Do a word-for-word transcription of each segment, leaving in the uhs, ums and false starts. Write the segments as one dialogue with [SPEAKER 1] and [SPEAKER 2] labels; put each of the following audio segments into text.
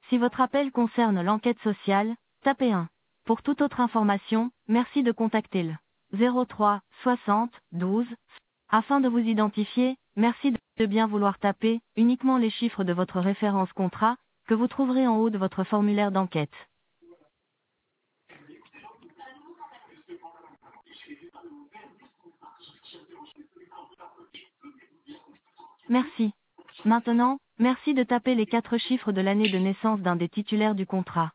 [SPEAKER 1] Si votre appel concerne l'enquête sociale, tapez un. Pour toute autre information, merci de contacter le zéro trois soixante douze. Afin de vous identifier, merci de bien vouloir taper uniquement les chiffres de votre référence contrat, que vous trouverez en haut de votre formulaire d'enquête. Merci. Maintenant, merci de taper les quatre chiffres de l'année de naissance d'un des titulaires du contrat.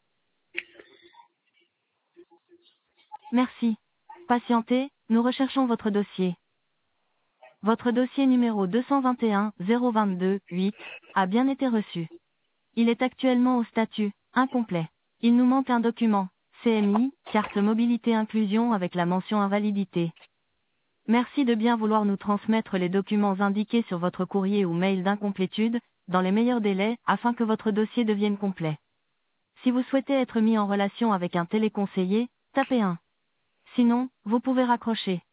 [SPEAKER 1] Merci. Patientez, nous recherchons votre dossier. Votre dossier numéro deux cent vingt et un zéro vingt-deux huit a bien été reçu. Il est actuellement au statut incomplet. Il nous manque un document, C M I, carte mobilité inclusion avec la mention invalidité. Merci de bien vouloir nous transmettre les documents indiqués sur votre courrier ou mail d'incomplétude, dans les meilleurs délais, afin que votre dossier devienne complet. Si vous souhaitez être mis en relation avec un téléconseiller, tapez un. Sinon, vous pouvez raccrocher.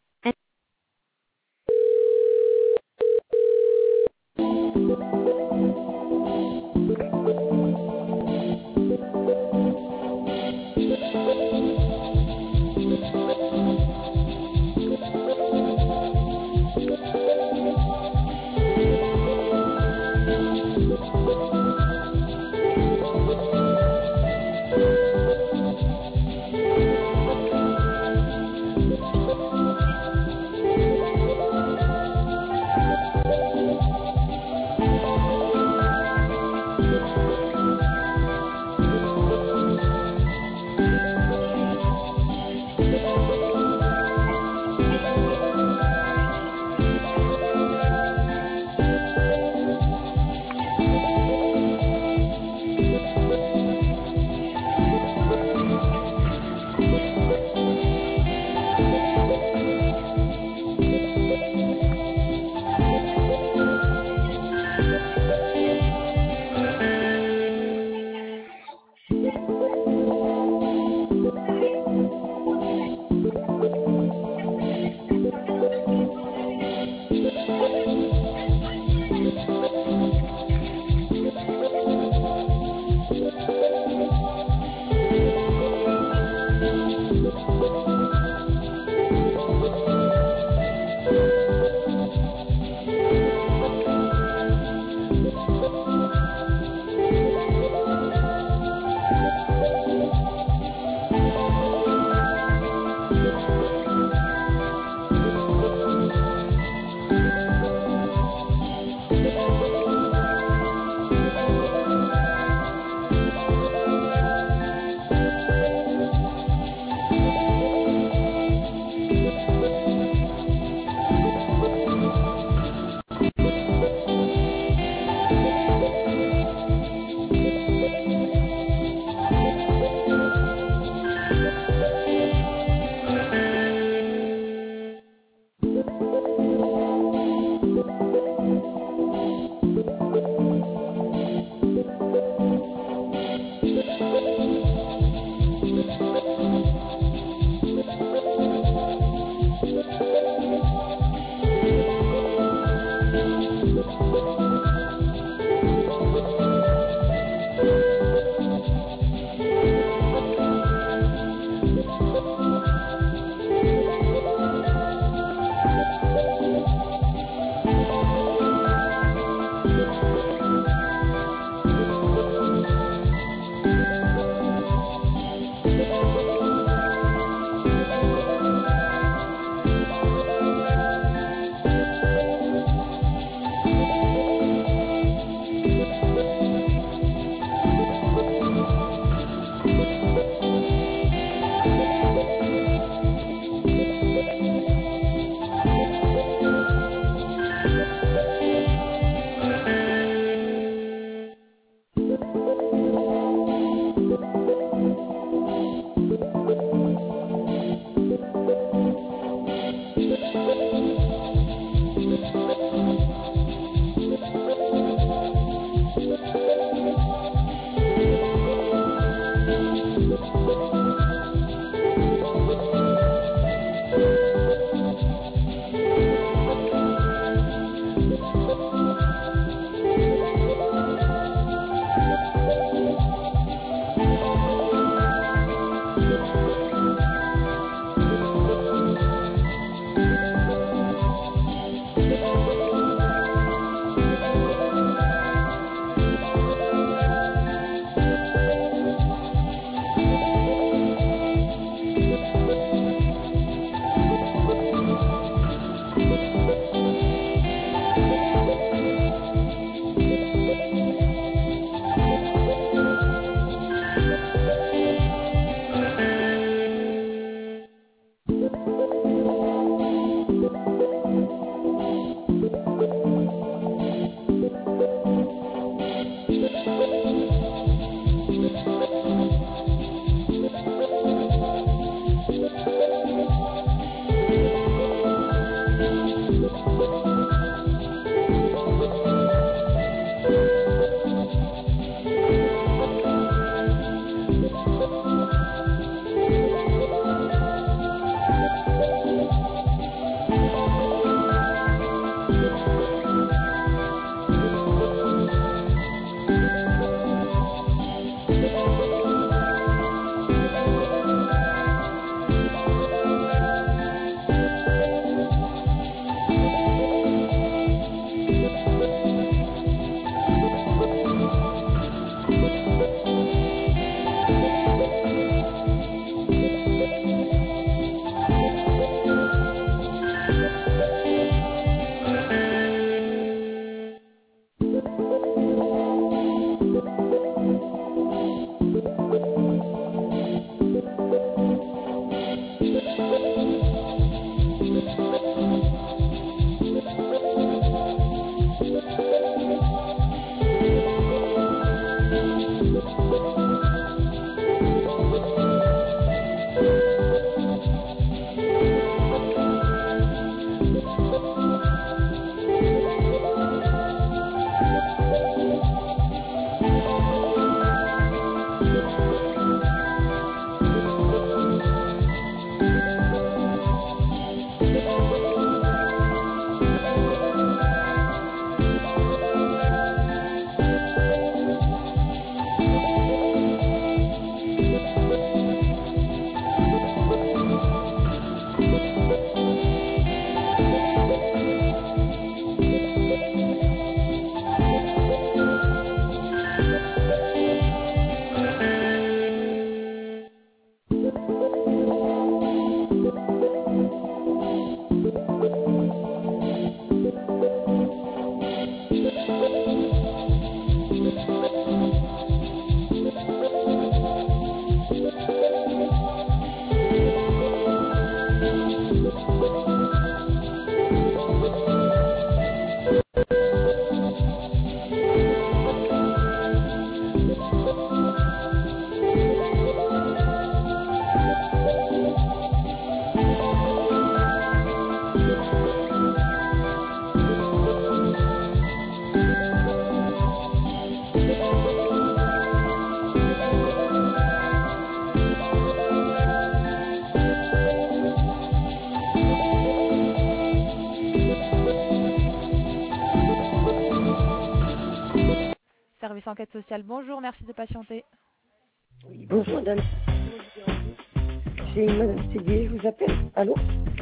[SPEAKER 2] Service enquête sociale, bonjour, merci de patienter.
[SPEAKER 3] Oui, bonjour madame. C'est madame Séguier, je vous appelle. Allô?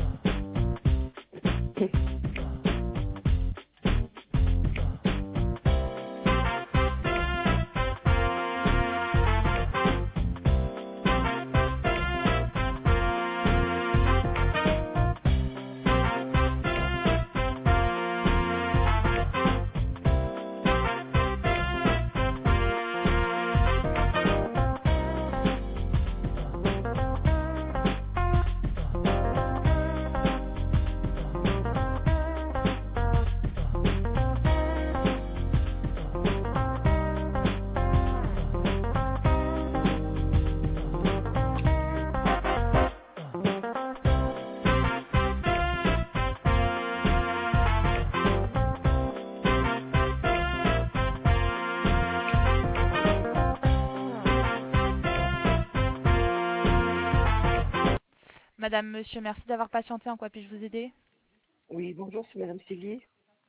[SPEAKER 2] Madame, monsieur, merci d'avoir patienté. En quoi puis-je vous aider?
[SPEAKER 3] Oui, bonjour, c'est madame Séguier.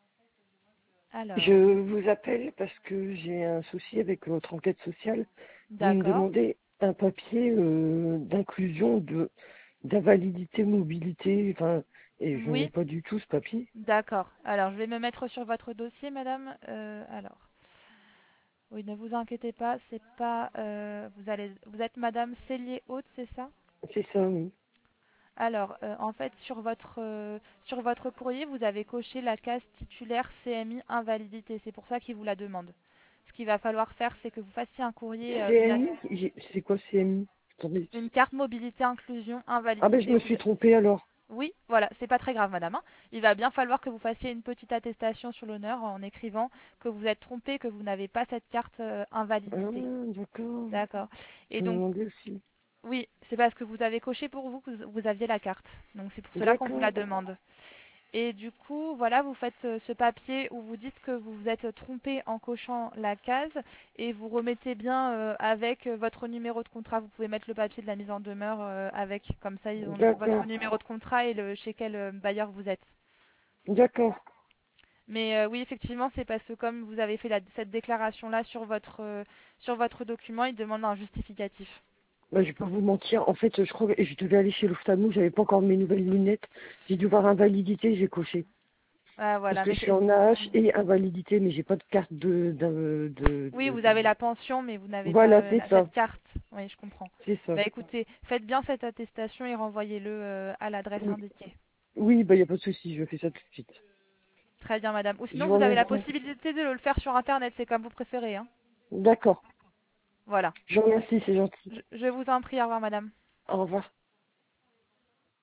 [SPEAKER 2] Alors,
[SPEAKER 3] Je vous appelle parce que j'ai un souci avec votre enquête sociale. Vous me
[SPEAKER 2] d'accord.
[SPEAKER 3] demandez un papier euh, d'inclusion de d'invalidité mobilité, enfin, et je n'ai
[SPEAKER 2] Oui,
[SPEAKER 3] pas du tout ce papier.
[SPEAKER 2] d'accord. Alors, je vais me mettre sur votre dossier, madame. Euh, alors, oui, ne vous inquiétez pas, c'est pas... euh, vous allez, vous êtes madame Cellier-Haute, c'est ça?
[SPEAKER 3] C'est ça, oui.
[SPEAKER 2] Alors, euh, en fait, sur votre, euh, sur votre courrier, vous avez coché la case titulaire C M I invalidité. C'est pour ça qu'il vous la demande. Ce qu'il va falloir faire, c'est que vous fassiez un courrier, euh, une,
[SPEAKER 3] C M I, j'ai- c'est quoi C M I? Attendez.
[SPEAKER 2] une carte mobilité inclusion
[SPEAKER 3] Ah ben je
[SPEAKER 2] invalidité.
[SPEAKER 3] me
[SPEAKER 2] Vous-
[SPEAKER 3] suis trompée alors.
[SPEAKER 2] Oui, voilà, c'est pas très grave, madame, hein. Il va bien falloir que vous fassiez une petite attestation sur l'honneur en écrivant que vous êtes trompé, que vous n'avez pas cette carte euh,
[SPEAKER 3] Ah,
[SPEAKER 2] invalidité.
[SPEAKER 3] d'accord.
[SPEAKER 2] D'accord. Et
[SPEAKER 3] Je me
[SPEAKER 2] donc,
[SPEAKER 3] demandais aussi.
[SPEAKER 2] oui, c'est parce que vous avez coché pour vous que vous vous aviez la carte. Donc, c'est pour cela qu'on vous
[SPEAKER 3] D'accord.
[SPEAKER 2] la demande. Et du coup, voilà, vous faites euh, ce papier où vous dites que vous vous êtes trompé en cochant la case et vous remettez bien euh, avec euh, votre numéro de contrat. Vous pouvez mettre le papier de la mise en demeure euh, avec, comme ça ils ont votre
[SPEAKER 3] D'accord.
[SPEAKER 2] numéro de contrat et le, chez quel euh, bailleur vous êtes.
[SPEAKER 3] D'accord.
[SPEAKER 2] Mais euh, oui, effectivement, c'est parce que comme vous avez fait la- cette déclaration-là sur votre euh, sur votre document, il demande un justificatif.
[SPEAKER 3] Bah, je vais pas vous mentir, en fait, je crois que je devais aller chez l'ophtalmo, j'avais pas encore mes nouvelles lunettes. J'ai dû voir invalidité, j'ai coché.
[SPEAKER 2] Ah,
[SPEAKER 3] Parce
[SPEAKER 2] voilà,
[SPEAKER 3] que
[SPEAKER 2] mais
[SPEAKER 3] je suis
[SPEAKER 2] c'est-
[SPEAKER 3] en A H et invalidité, mais j'ai pas de carte de, de, de,
[SPEAKER 2] oui,
[SPEAKER 3] de-
[SPEAKER 2] vous avez la pension, mais vous n'avez pas
[SPEAKER 3] Voilà,
[SPEAKER 2] euh,
[SPEAKER 3] c'est
[SPEAKER 2] la-
[SPEAKER 3] ça.
[SPEAKER 2] cette carte. Oui, je comprends.
[SPEAKER 3] C'est ça.
[SPEAKER 2] Bah écoutez, faites bien cette attestation et renvoyez-le euh, à l'adresse
[SPEAKER 3] Oui,
[SPEAKER 2] indiquée.
[SPEAKER 3] oui, bah, y a pas de souci, je fais ça tout de suite.
[SPEAKER 2] Très bien, madame. Ou
[SPEAKER 3] Je
[SPEAKER 2] sinon,
[SPEAKER 3] vous
[SPEAKER 2] vous avez la
[SPEAKER 3] remercie.
[SPEAKER 2] possibilité de le faire sur Internet, c'est comme vous préférez, hein.
[SPEAKER 3] D'accord.
[SPEAKER 2] Voilà.
[SPEAKER 3] Je vous remercie, c'est gentil.
[SPEAKER 2] Je, je vous en prie, au revoir, madame.
[SPEAKER 3] Au revoir.